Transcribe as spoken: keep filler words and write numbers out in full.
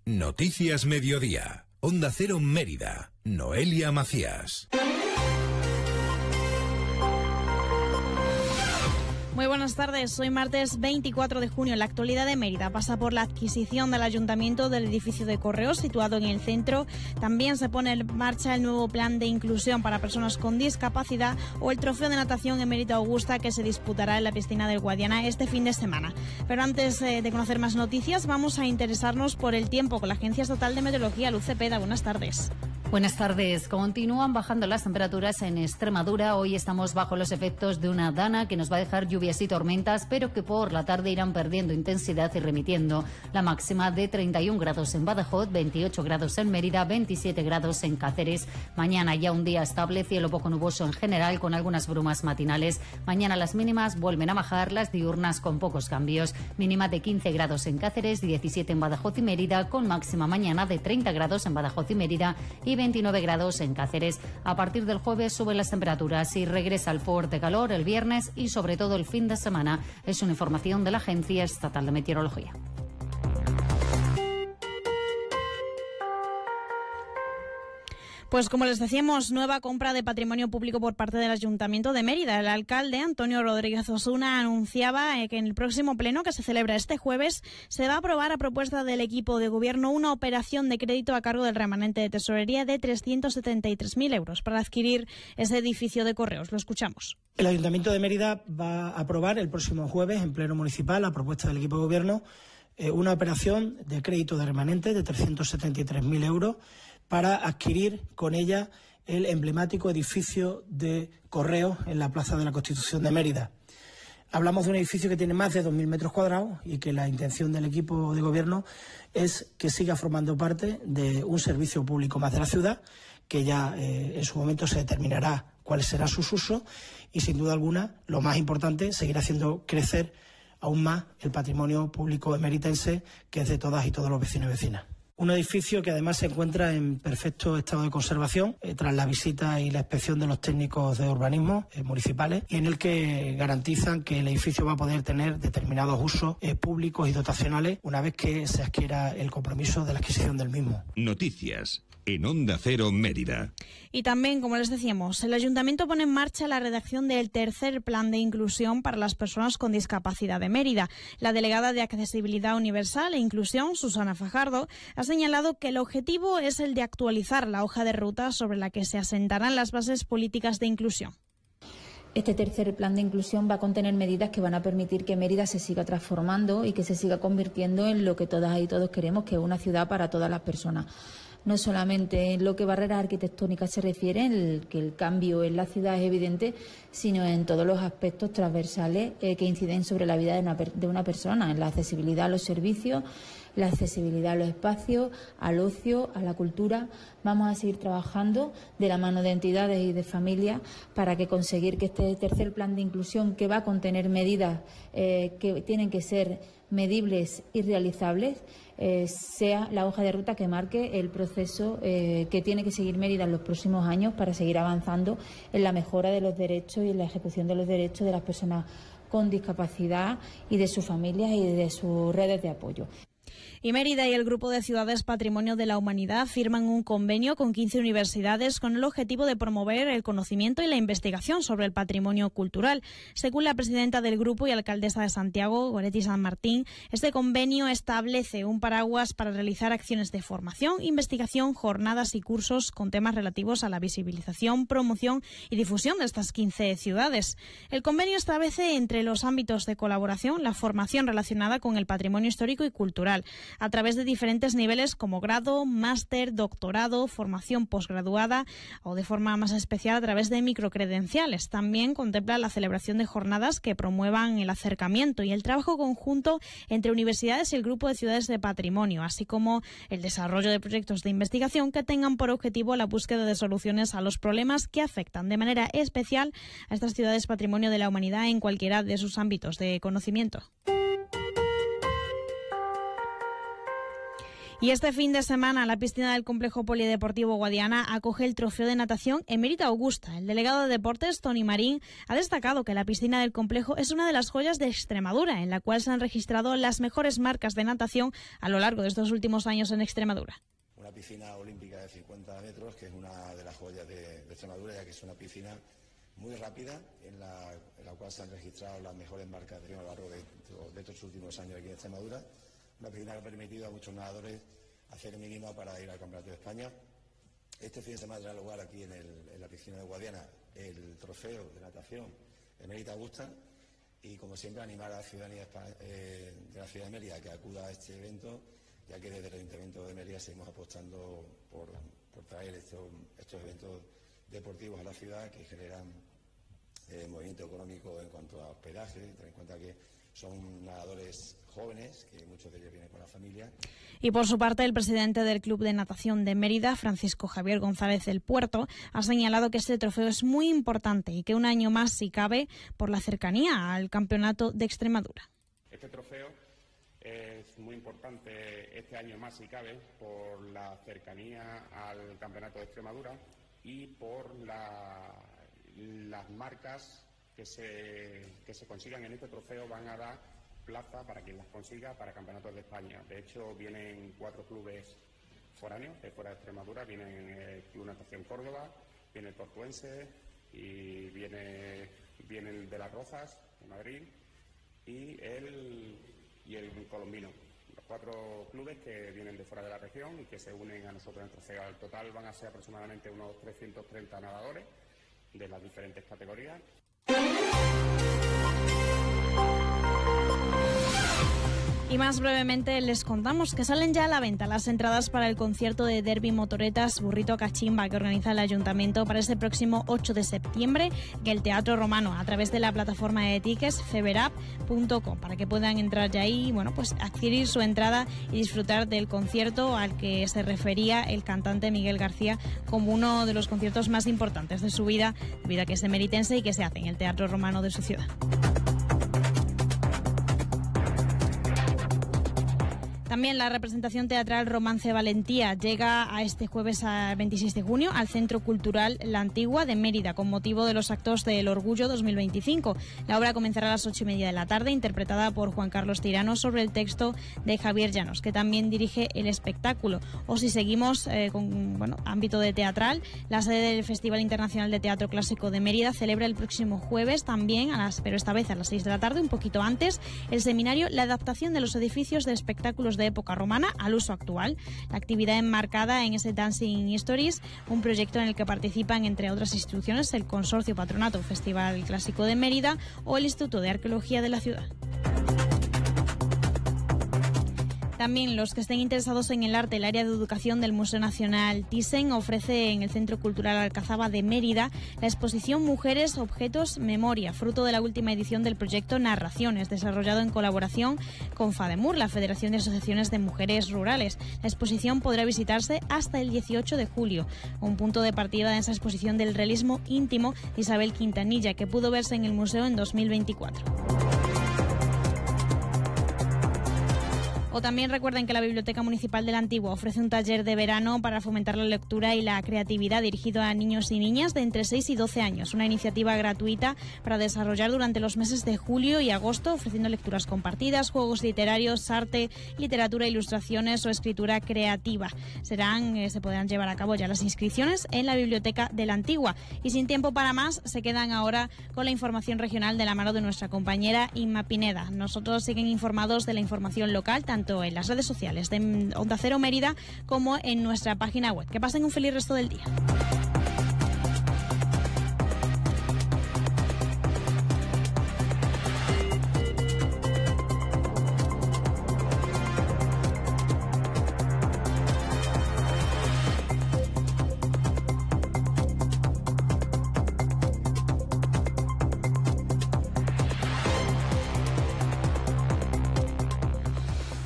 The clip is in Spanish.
Noticias Mediodía. Onda Cero Mérida. Noelia Macías. Muy buenas tardes. Hoy martes veinticuatro de junio. La actualidad de Mérida pasa por la adquisición del ayuntamiento del edificio de correos situado en el centro. También se pone en marcha el nuevo plan de inclusión para personas con discapacidad o el trofeo de natación Emérito Augusta que se disputará en la piscina del Guadiana este fin de semana. Pero antes eh, de conocer más noticias, vamos a interesarnos por el tiempo con la Agencia Estatal de Meteorología. Luz Cepeda, buenas tardes. Buenas tardes. Continúan bajando las temperaturas en Extremadura. Hoy estamos bajo los efectos de una dana que nos va a dejar lluvias y tormentas, pero que por la tarde irán perdiendo intensidad y remitiendo. La máxima de treinta y un grados en Badajoz, veintiocho grados en Mérida, veintisiete grados en Cáceres. Mañana ya un día estable, cielo poco nuboso en general, con algunas brumas matinales. Mañana las mínimas vuelven a bajar, las diurnas con pocos cambios. Mínima de quince grados en Cáceres, diecisiete en Badajoz y Mérida, con máxima mañana de treinta grados en Badajoz y Mérida y veintinueve grados en Cáceres. A partir del jueves suben las temperaturas y regresa el fuerte calor el viernes y sobre todo el fin de semana. Es una información de la Agencia Estatal de Meteorología. Pues como les decíamos, nueva compra de patrimonio público por parte del Ayuntamiento de Mérida. El alcalde Antonio Rodríguez Osuna anunciaba que en el próximo pleno, que se celebra este jueves, se va a aprobar a propuesta del equipo de gobierno una operación de crédito a cargo del remanente de tesorería de trescientos setenta y tres mil euros para adquirir ese edificio de correos. Lo escuchamos. El Ayuntamiento de Mérida va a aprobar el próximo jueves en pleno municipal, a propuesta del equipo de gobierno, eh, una operación de crédito de remanente de trescientos setenta y tres mil euros para adquirir con ella el emblemático edificio de correos en la Plaza de la Constitución de Mérida. Hablamos de un edificio que tiene más de dos mil metros cuadrados y que la intención del equipo de gobierno es que siga formando parte de un servicio público más de la ciudad, que ya eh, en su momento se determinará cuáles serán sus usos y, sin duda alguna, lo más importante, seguir haciendo crecer aún más el patrimonio público emeritense, que es de todas y todos los vecinos y vecinas. Un edificio que además se encuentra en perfecto estado de conservación eh, tras la visita y la inspección de los técnicos de urbanismo eh, municipales, y en el que garantizan que el edificio va a poder tener determinados usos eh, públicos y dotacionales una vez que se adquiera el compromiso de la adquisición del mismo. Noticias en Onda Cero Mérida. Y también, como les decíamos, el Ayuntamiento pone en marcha la redacción del tercer plan de inclusión para las personas con discapacidad de Mérida. La delegada de Accesibilidad Universal e Inclusión, Susana Fajardo, ha señalado que el objetivo es el de actualizar la hoja de ruta sobre la que se asentarán las bases políticas de inclusión. Este tercer plan de inclusión va a contener medidas que van a permitir que Mérida se siga transformando y que se siga convirtiendo en lo que todas y todos queremos, que es una ciudad para todas las personas. No solamente en lo que barreras arquitectónicas se refiere, en el que el cambio en la ciudad es evidente, sino en todos los aspectos transversales eh, que inciden sobre la vida de una, de una persona, en la accesibilidad a los servicios, la accesibilidad a los espacios, al ocio, a la cultura. Vamos a seguir trabajando de la mano de entidades y de familias para que conseguir que este tercer plan de inclusión, que va a contener medidas eh, que tienen que ser medibles y realizables, eh, sea la hoja de ruta que marque el proceso eh, que tiene que seguir Mérida en los próximos años para seguir avanzando en la mejora de los derechos y en la ejecución de los derechos de las personas con discapacidad y de sus familias y de sus redes de apoyo. Y Mérida y el Grupo de Ciudades Patrimonio de la Humanidad firman un convenio con quince universidades con el objetivo de promover el conocimiento y la investigación sobre el patrimonio cultural. Según la presidenta del grupo y alcaldesa de Santiago, Goretti San Martín, este convenio establece un paraguas para realizar acciones de formación, investigación, jornadas y cursos con temas relativos a la visibilización, promoción y difusión de estas quince ciudades. El convenio establece entre los ámbitos de colaboración la formación relacionada con el patrimonio histórico y cultural, a través de diferentes niveles como grado, máster, doctorado, formación posgraduada o de forma más especial a través de microcredenciales. También contempla la celebración de jornadas que promuevan el acercamiento y el trabajo conjunto entre universidades y el Grupo de Ciudades de Patrimonio, así como el desarrollo de proyectos de investigación que tengan por objetivo la búsqueda de soluciones a los problemas que afectan de manera especial a estas ciudades patrimonio de la humanidad en cualquiera de sus ámbitos de conocimiento. Y este fin de semana la piscina del Complejo Polideportivo Guadiana acoge el trofeo de natación Emérita Augusta. El delegado de Deportes, Toni Marín, ha destacado que la piscina del complejo es una de las joyas de Extremadura, en la cual se han registrado las mejores marcas de natación a lo largo de estos últimos años en Extremadura. Una piscina olímpica de cincuenta metros, que es una de las joyas de, de Extremadura, ya que es una piscina muy rápida, en la, en la cual se han registrado las mejores marcas de, a lo largo de, de estos últimos años aquí en Extremadura. Una piscina que ha permitido a muchos nadadores hacer el mínimo para ir al Campeonato de España. Este fin de semana tendrá lugar aquí en, el, en la piscina de Guadiana el trofeo de natación Emérita Augusta, y como siempre animar a la ciudadanía eh, de la ciudad de Mérida que acuda a este evento, ya que desde el Ayuntamiento de Mérida seguimos apostando por, por traer estos, estos eventos deportivos a la ciudad que generan eh, movimiento económico en cuanto a hospedaje. Ten en cuenta que son nadadores jóvenes, que muchos de ellos vienen con la familia. Y por su parte, el presidente del Club de Natación de Mérida, Francisco Javier González del Puerto, ha señalado que este trofeo es muy importante y que un año más, si cabe, por la cercanía al Campeonato de Extremadura. Este trofeo es muy importante este año más, si cabe, por la cercanía al Campeonato de Extremadura y por la, las marcas que se, que se consigan en este trofeo. Van a dar plaza para quien las consiga para campeonatos de España. De hecho, vienen cuatro clubes foráneos de fuera de Extremadura. Vienen el Club Natación Córdoba, viene el Tortuense y viene, viene el de Las Rozas de Madrid y el, y el Colombino. Los cuatro clubes que vienen de fuera de la región y que se unen a nosotros en el trofeo. Al total van a ser aproximadamente unos trescientos treinta nadadores de las diferentes categorías. Y más brevemente les contamos que salen ya a la venta las entradas para el concierto de Derby Motoretas Burrito Cachimba que organiza el Ayuntamiento para este próximo ocho de septiembre en el Teatro Romano a través de la plataforma de tickets feberap punto com, para que puedan entrar ya ahí, bueno, pues adquirir su entrada y disfrutar del concierto al que se refería el cantante Miguel García como uno de los conciertos más importantes de su vida, debido a que es emeritense y que se hace en el Teatro Romano de su ciudad. También la representación teatral Romance Valentía llega a este jueves veintiséis de junio al Centro Cultural La Antigua de Mérida con motivo de los actos del Orgullo dos mil veinticinco. La obra comenzará a las ocho y media de la tarde, interpretada por Juan Carlos Tirano sobre el texto de Javier Llanos, que también dirige el espectáculo. O si seguimos eh, con bueno, ámbito de teatral, la sede del Festival Internacional de Teatro Clásico de Mérida celebra el próximo jueves también, a las, pero esta vez a las seis de la tarde, un poquito antes, el seminario La adaptación de los edificios de espectáculos de época romana al uso actual. La actividad enmarcada en ese Dancing Histories, un proyecto en el que participan, entre otras instituciones, el Consorcio Patronato Festival Clásico de Mérida o el Instituto de Arqueología de la ciudad. También los que estén interesados en el arte, el área de educación del Museo Nacional Thyssen ofrece en el Centro Cultural Alcazaba de Mérida la exposición Mujeres, Objetos, Memoria, fruto de la última edición del proyecto Narraciones, desarrollado en colaboración con FADEMUR, la Federación de Asociaciones de Mujeres Rurales. La exposición podrá visitarse hasta el dieciocho de julio, un punto de partida de esa exposición del realismo íntimo de Isabel Quintanilla, que pudo verse en el museo en dos mil veinticuatro. O también recuerden que la Biblioteca Municipal de la Antigua ofrece un taller de verano para fomentar la lectura y la creatividad dirigido a niños y niñas de entre seis y doce años. Una iniciativa gratuita para desarrollar durante los meses de julio y agosto, ofreciendo lecturas compartidas, juegos literarios, arte, literatura, ilustraciones o escritura creativa. Serán, eh, se podrán llevar a cabo ya las inscripciones en la Biblioteca de la Antigua. Y sin tiempo para más, se quedan ahora con la información regional de la mano de nuestra compañera Inma Pineda. Nosotros siguen informados de la información local, tanto en las redes sociales de Onda Cero Mérida como en nuestra página web. Que pasen un feliz resto del día.